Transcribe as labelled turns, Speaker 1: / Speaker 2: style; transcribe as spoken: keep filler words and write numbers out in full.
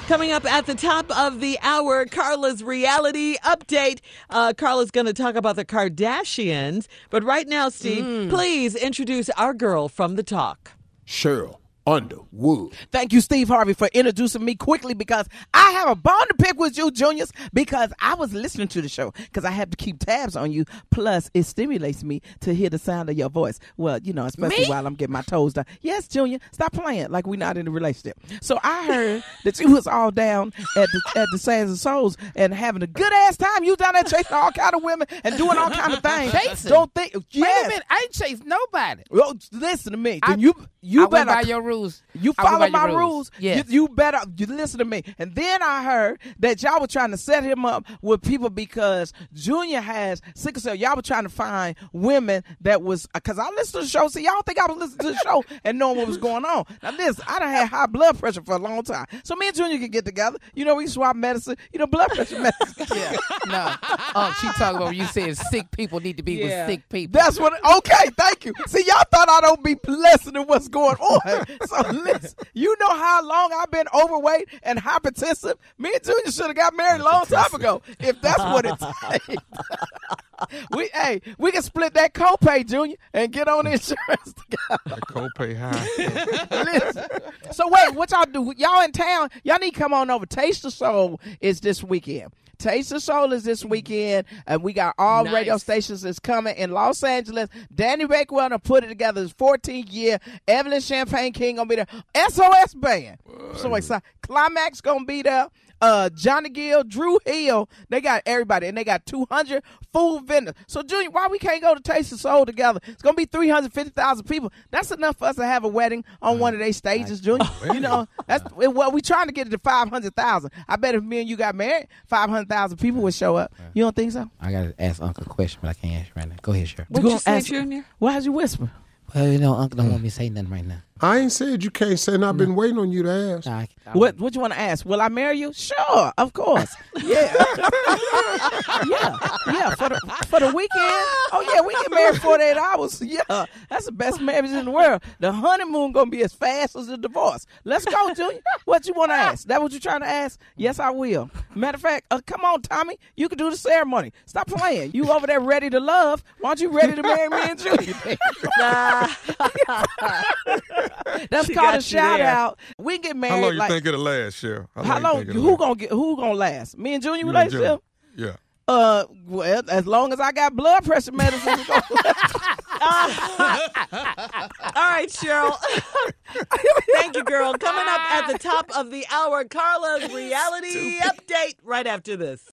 Speaker 1: Coming up at the top of the hour, Carla's reality update. Uh, Carla's going to talk about the Kardashians. But right now, Steve, mm. please introduce our girl from the talk.
Speaker 2: Cheryl Underwood.
Speaker 3: Thank you, Steve Harvey, for introducing me quickly because I have a bone to pick with you, Juniors, because I was listening to the show because I have to keep tabs on you. Plus, it stimulates me to hear the sound of your voice. Well, you know, especially
Speaker 1: me?
Speaker 3: while I'm getting my toes done. Yes, Junior, stop playing like we're not in a relationship. So I heard that you was all down at the at the Sands of Souls and having a good ass time. You down there chasing all kind of women and doing all kind of things.
Speaker 4: Chasing?
Speaker 3: Don't think. Yes.
Speaker 4: Wait a minute, I ain't chased nobody.
Speaker 3: Well, listen to me.
Speaker 4: I,
Speaker 3: Then you you
Speaker 4: I
Speaker 3: better
Speaker 4: went by your rules.
Speaker 3: You
Speaker 4: I went
Speaker 3: follow
Speaker 4: by
Speaker 3: my
Speaker 4: your
Speaker 3: rules.
Speaker 4: Yes.
Speaker 3: You, you better you listen to me. And then I heard that y'all were trying to set him up with people because Junior has sickle cell. Y'all were trying to find women that was because I listened to the show. See, y'all think I was listening to the show and knowing what was going on. Now this, I done had high blood pressure for a long time. So me and Junior can get together. You know, we can swap medicine. You know, blood pressure medicine.
Speaker 4: Yeah. No. Um, she talking about when you said sick people need to be
Speaker 1: Yeah.
Speaker 4: with sick people.
Speaker 3: That's what. Okay, thank you. See, y'all thought I don't be listening to what's going on. So listen, you know how long I've been overweight and hypertensive. Me and Junior should have got married a long time ago. If that's what it takes. we, hey, we can split that copay, Junior, and get on insurance together.
Speaker 2: That copay high.
Speaker 3: Listen. So wait, what y'all do? Y'all in town? Y'all need to come on over. Taste the Soul is this weekend. Taste the Soul is this weekend, and we got all
Speaker 1: Nice.
Speaker 3: radio stations that's coming in Los Angeles. Danny Bakewell done put it together. His fourteenth year. Evelyn Champagne King gonna be there. S O S Band. So excited. Climax gonna be there. Uh, Johnny Gill, Drew Hill, they got everybody, and they got two hundred food vendors. So, Junior, why we can't go to Taste the Soul together? It's going to be three hundred fifty thousand people. That's enough for us to have a wedding on one of their stages, Junior. You know, that's well, we trying to get it to five hundred thousand. I bet if me and you got married, five hundred thousand people would show up. You don't think so?
Speaker 4: I got to ask Uncle a question, but I can't answer right now. Go ahead, Cheryl.
Speaker 1: What'd
Speaker 3: You
Speaker 1: you
Speaker 3: gonna
Speaker 1: say,
Speaker 3: ask-
Speaker 1: Junior?
Speaker 3: Why'd you whisper?
Speaker 4: Well, you know, Uncle don't want me to say nothing right now.
Speaker 2: I ain't said you can't say, and I've been waiting on you to ask.
Speaker 4: I, I,
Speaker 3: What What you want to ask? Will I marry you? Sure, of course. Yeah, yeah, yeah. For the for the weekend. Oh yeah, we get married forty-eight hours. Yeah, that's the best marriage in the world. The honeymoon gonna be as fast as the divorce. Let's go, Junior. What you want to ask? That what you trying to ask? Yes, I will. Matter of fact, uh, come on, Tommy. You can do the ceremony. Stop playing. You over there ready to love? Why don't you ready to marry me and Junior?
Speaker 1: Nah.
Speaker 3: That's
Speaker 1: She
Speaker 3: called
Speaker 1: got
Speaker 3: a
Speaker 1: you
Speaker 3: shout
Speaker 1: there.
Speaker 3: out. We get married.
Speaker 2: How long you
Speaker 3: like,
Speaker 2: think it'll last, Cheryl?
Speaker 3: How
Speaker 2: you
Speaker 3: long?
Speaker 2: think it'll
Speaker 3: Who
Speaker 2: last?
Speaker 3: gonna get? Who gonna last? Me and Junior
Speaker 2: You and Junior.
Speaker 3: relationship?
Speaker 2: Yeah.
Speaker 3: Uh, well, as long as I got blood pressure medicine. it's gonna last.
Speaker 1: All right, Cheryl. Thank you, girl. Coming up at the top of the hour, Carla's reality update right after this.